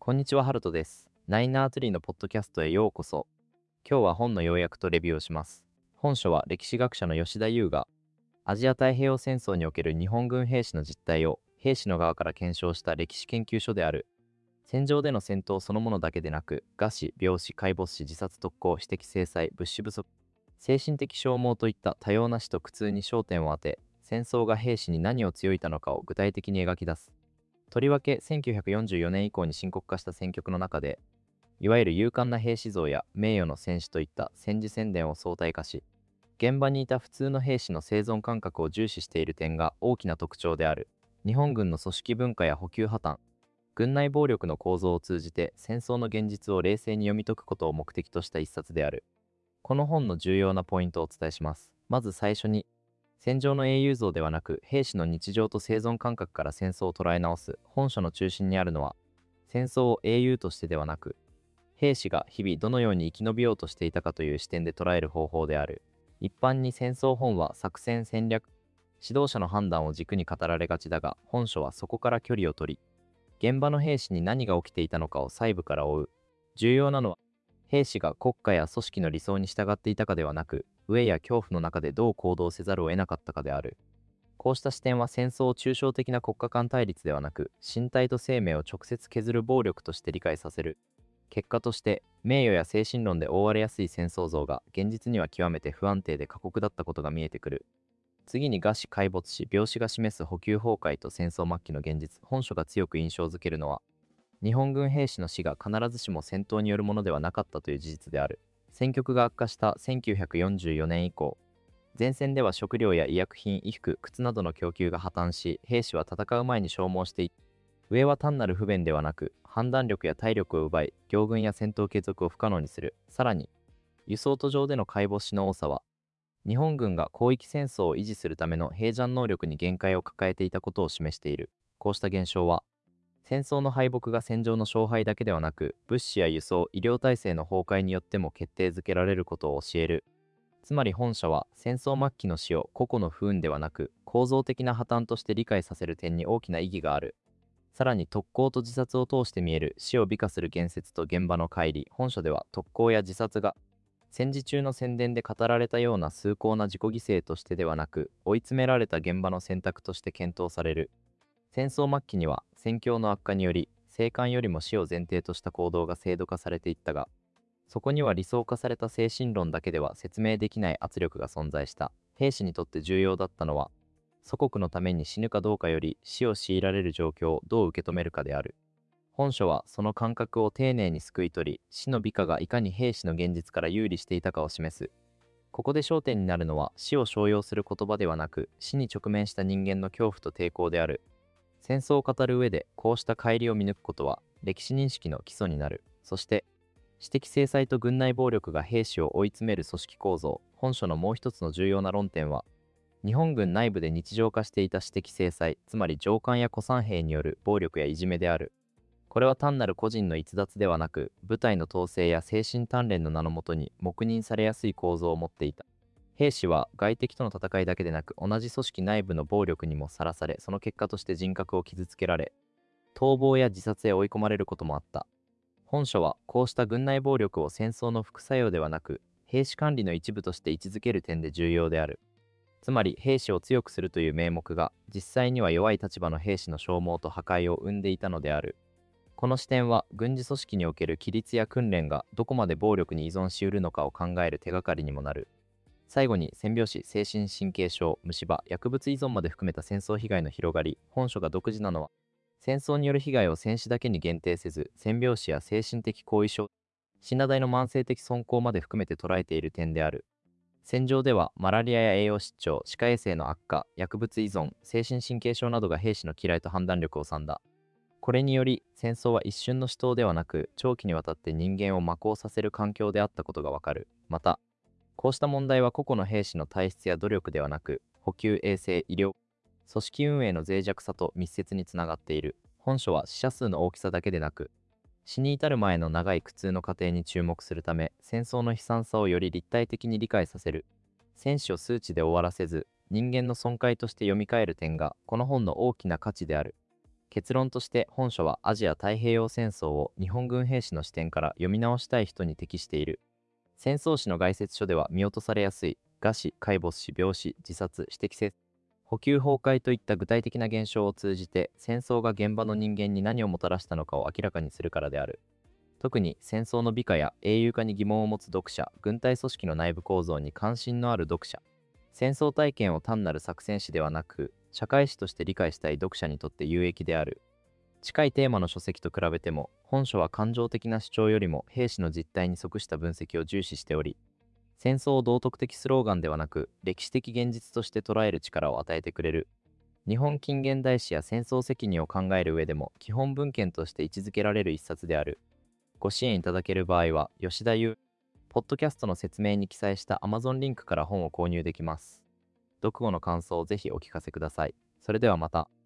こんにちは、ハルトです。ナインナーツリーのポッドキャストへようこそ。今日は本の要約とレビューをします。本書は歴史学者の吉田優がアジア太平洋戦争における日本軍兵士の実態を兵士の側から検証した歴史研究書である。戦場での戦闘そのものだけでなく、餓死、病死、壊没死、自殺特攻、私的制裁、物資不足、精神的消耗といった多様な死と苦痛に焦点を当て、戦争が兵士に何を強いたのかを具体的に描き出す。とりわけ1944年以降に深刻化した戦局の中で、いわゆる勇敢な兵士像や名誉の戦士といった戦時宣伝を相対化し、現場にいた普通の兵士の生存感覚を重視している点が大きな特徴である。日本軍の組織文化や補給破綻、軍内暴力の構造を通じて戦争の現実を冷静に読み解くことを目的とした一冊である。この本の重要なポイントをお伝えします。まず最初に、戦場の英雄像ではなく兵士の日常と生存感覚から戦争を捉え直す。本書の中心にあるのは、戦争を英雄としてではなく、兵士が日々どのように生き延びようとしていたかという視点で捉える方法である。一般に戦争本は作戦戦略、指導者の判断を軸に語られがちだが、本書はそこから距離を取り、現場の兵士に何が起きていたのかを細部から追う。重要なのは、兵士が国家や組織の理想に従っていたかではなく、飢えや恐怖の中でどう行動せざるを得なかったかである。こうした視点は戦争を抽象的な国家間対立ではなく、身体と生命を直接削る暴力として理解させる。結果として、名誉や精神論で覆われやすい戦争像が現実には極めて不安定で過酷だったことが見えてくる。次に餓死壊没死病死が示す補給崩壊と戦争末期の現実。本書が強く印象づけるのは、日本軍兵士の死が必ずしも戦闘によるものではなかったという事実である。戦局が悪化した1944年以降、前線では食料や医薬品、衣服、靴などの供給が破綻し、兵士は戦う前に消耗していた。上は単なる不便ではなく、判断力や体力を奪い、行軍や戦闘継続を不可能にする。さらに、輸送途上での壊没死の多さは、日本軍が広域戦争を維持するための兵站能力に限界を抱えていたことを示している。こうした現象は、戦争の敗北が戦場の勝敗だけではなく、物資や輸送、医療体制の崩壊によっても決定づけられることを教える。つまり本書は、戦争末期の死を個々の不運ではなく、構造的な破綻として理解させる点に大きな意義がある。さらに特攻と自殺を通して見える死を美化する言説と現場の乖離。本書では特攻や自殺が戦時中の宣伝で語られたような崇高な自己犠牲としてではなく、追い詰められた現場の選択として検討される。戦争末期には戦況の悪化により生還よりも死を前提とした行動が制度化されていったが、そこには理想化された精神論だけでは説明できない圧力が存在した。兵士にとって重要だったのは、祖国のために死ぬかどうかより死を強いられる状況をどう受け止めるかである。本書はその感覚を丁寧にすくい取り、死の美化がいかに兵士の現実から有利していたかを示す。ここで焦点になるのは、死を商用する言葉ではなく、死に直面した人間の恐怖と抵抗である。戦争を語る上でこうした乖離を見抜くことは歴史認識の基礎になる。そして、私的制裁と軍内暴力が兵士を追い詰める組織構造。本書のもう一つの重要な論点は、日本軍内部で日常化していた私的制裁、つまり上官や古参兵による暴力やいじめである。これは単なる個人の逸脱ではなく、部隊の統制や精神鍛錬の名のもとに黙認されやすい構造を持っていた。兵士は外敵との戦いだけでなく、同じ組織内部の暴力にもさらされ、その結果として人格を傷つけられ、逃亡や自殺へ追い込まれることもあった。本書はこうした軍内暴力を戦争の副作用ではなく、兵士管理の一部として位置づける点で重要である。つまり兵士を強くするという名目が、実際には弱い立場の兵士の消耗と破壊を生んでいたのである。この視点は軍事組織における規律や訓練がどこまで暴力に依存しうるのかを考える手がかりにもなる。最後に戦病死、精神神経症、虫歯、薬物依存まで含めた戦争被害の広がり。本書が独自なのは、戦争による被害を戦死だけに限定せず、戦病死や精神的後遺症、死な代の慢性的損耗まで含めて捉えている点である。戦場ではマラリアや栄養失調、歯科衛生の悪化、薬物依存、精神神経症などが兵士の嫌いと判断力を割んだ。これにより戦争は一瞬の死闘ではなく、長期にわたって人間を磨耗させる環境であったことがわかる。また、こうした問題は個々の兵士の体質や努力ではなく、補給衛生、医療、組織運営の脆弱さと密接につながっている。本書は死者数の大きさだけでなく、死に至る前の長い苦痛の過程に注目するため、戦争の悲惨さをより立体的に理解させる。戦死を数値で終わらせず、人間の損壊として読み替える点が、この本の大きな価値である。 結論として本書はアジア太平洋戦争を日本軍兵士の視点から読み直したい人に適している。戦争史の概説書では見落とされやすい餓死、壊没死、病死、自殺、私的接補給崩壊といった具体的な現象を通じて戦争が現場の人間に何をもたらしたのかを明らかにするからである。特に戦争の美化や英雄化に疑問を持つ読者、軍隊組織の内部構造に関心のある読者、戦争体験を単なる作戦史ではなく社会史として理解したい読者にとって有益である。近いテーマの書籍と比べても本書は感情的な主張よりも兵士の実態に即した分析を重視しており、戦争を道徳的スローガンではなく歴史的現実として捉える力を与えてくれる。日本近現代史や戦争責任を考える上でも基本文献として位置づけられる一冊である。ご支援いただける場合は吉田優ポッドキャストの説明に記載した Amazon リンクから本を購入できます。読後の感想をぜひお聞かせください。それではまた。